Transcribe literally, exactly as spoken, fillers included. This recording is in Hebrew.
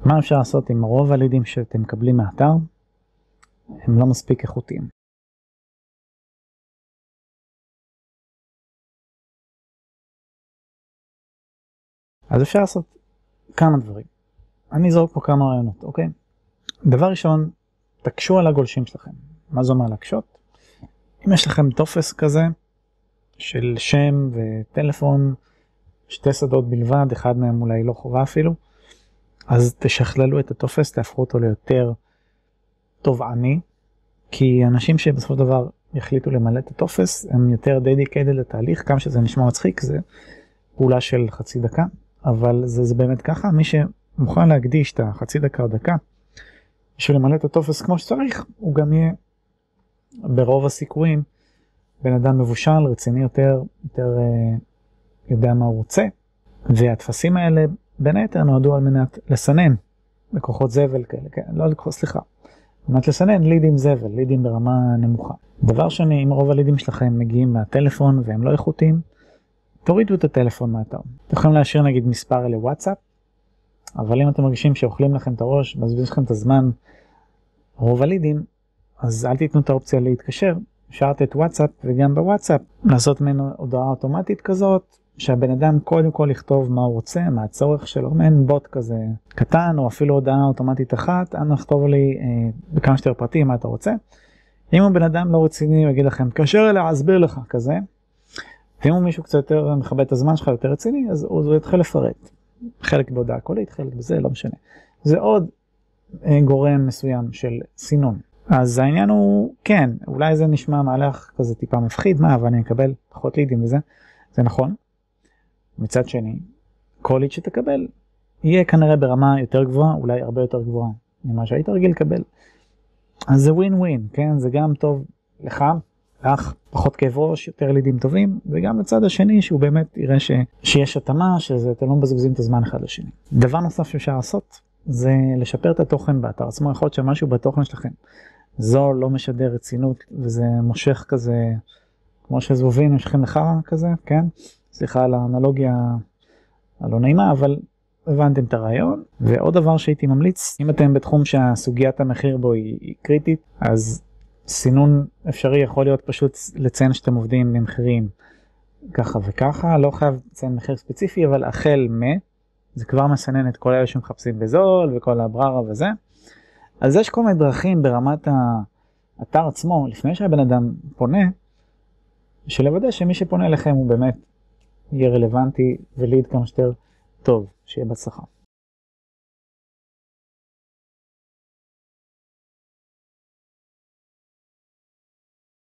מה אפשר לעשות עם רוב הלידים שאתם מקבלים מהאתר? הם לא מספיק איכותיים. אז אפשר לעשות כמה דברים. אני אזרוק פה כמה רעיונות, אוקיי? דבר ראשון, תקשו על הגולשים שלכם. מה זה אומר להקשות? אם יש לכם טופס כזה של שם וטלפון, שתי שדות בלבד, אחד מהם אולי לא חובה אפילו, אז תשכללו את הטופס, תהפכו אותו ליותר תובעני, כי אנשים שבסופו של דבר יחליטו למלא את הטופס, הם יותר dedicated לתהליך, כמה שזה נשמע מצחיק, זה פעולה של חצי דקה, אבל זה, זה באמת ככה, מי שמוכן להקדיש את החצי דקה או דקה, בשביל למלא את הטופס כמו שצריך, הוא גם יהיה ברוב הסיכויים, בן אדם מבושל, רציני יותר, יותר אה, יודע מה הוא רוצה, והתפסים האלה בין היתר נועדו על מנת לסנן לקוחות זבל כאלה, כן? לא לקוחות, סליחה, על מנת לסנן לידים זבל, לידים ברמה נמוכה. דבר שני, אם רוב הלידים שלכם מגיעים מהטלפון והם לא איכותיים, תורידו את הטלפון מהאתר. אתם יכולים להשאיר נגיד מספר לוואטסאפ, אבל אם אתם מרגישים שאוכלים לכם את הראש, מבזבזים לכם את הזמן, רוב הלידים, אז אל תיתנו את האופציה להתקשר, אפשרת את וואטסאפ וגם בוואטסאפ, לעשות ממנו הודעה אוטומטית כזאת, שהבן אדם קודם כל לכתוב מה הוא רוצה, מה הצורך שלו, מעין בוט כזה קטן, או אפילו הודעה אוטומטית אחת, אנא לכתוב לי אה, בכמה שיותר פרטים מה אתה רוצה. אם הוא בן אדם לא רציני, הוא יגיד לכם, קשר אליה, אסביר לך, כזה. ואם הוא מישהו קצת יותר מכבד את הזמן שלך, יותר רציני, אז הוא יתחיל לפרט. חלק בהודעה קולית, חלק בזה, לא משנה. זה עוד אה, גורם מסוים של סינון. אז העניין הוא, כן, אולי זה נשמע מהלך כזה טיפה מפחיד, מה, אבל אני אקבל פחות לידים וזה, זה נכון. מצד שני, כל ליד שתקבל, יהיה כנראה ברמה יותר גבוהה, אולי הרבה יותר גבוהה ממה שהיית רגיל לקבל. אז זה ווין ווין, כן? זה גם טוב לך, לך, פחות כאב ראש, יותר לידים טובים, וגם לצד השני שהוא באמת יראה ש... שיש התאמה, שאתם לא מבזבזים את הזמן אחד לשני. דבר נוסף שאפשר לעשות, זה לשפר את התוכן באתר עצמו. יכול להיות שמשהו בתוכן שלכם זו לא משדר רצינות, וזה מושך כזה, כמו שזבובים משכים לחרא כזה, כן? סליחה על האנלוגיה הלא נעימה, אבל הבנתם את הרעיון. ועוד דבר שהייתי ממליץ, אם אתם בתחום שהסוגיית המחיר בו היא, היא קריטית, אז סינון אפשרי יכול להיות פשוט לציין שאתם עובדים במחירים ככה וככה, לא חייב לציין מחיר ספציפי, אבל החל מ, זה כבר מסנן את כל אלה שמחפשים בזול וכל הבררה וזה. אז יש כל מיני דרכים ברמת האתר עצמו, לפני שהבן אדם פונה, שלוודא שמי שפונה אליכם הוא באמת יהיה רלוונטי וליד כמה שיותר טוב, שיהיה בהצלחה.